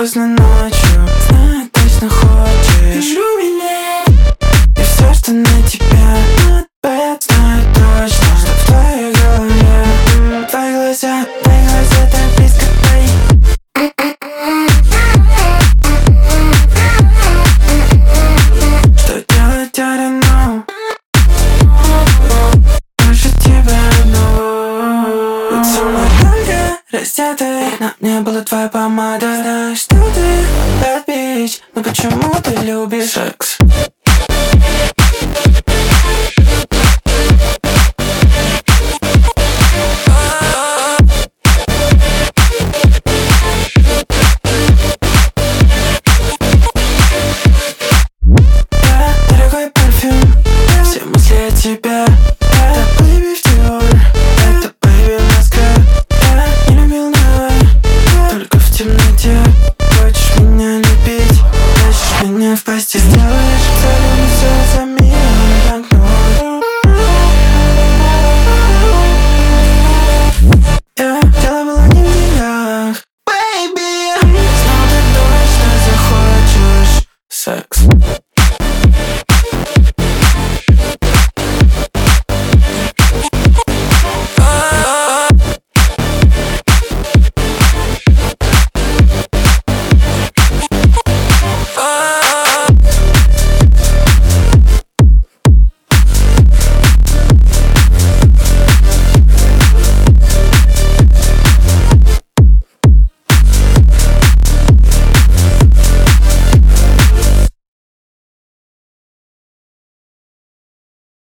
поздно ночью, знаю, точно хочешь и все, что на тебя нападает, знаю точно, что в твоей голове. Твои глаза так близко твои. Что делать, I don't know. Больше тебя одного. Лицо мое раздетое, на мне была твоя помада. Знаешь, что ты bad bitch, но почему ты любишь секс?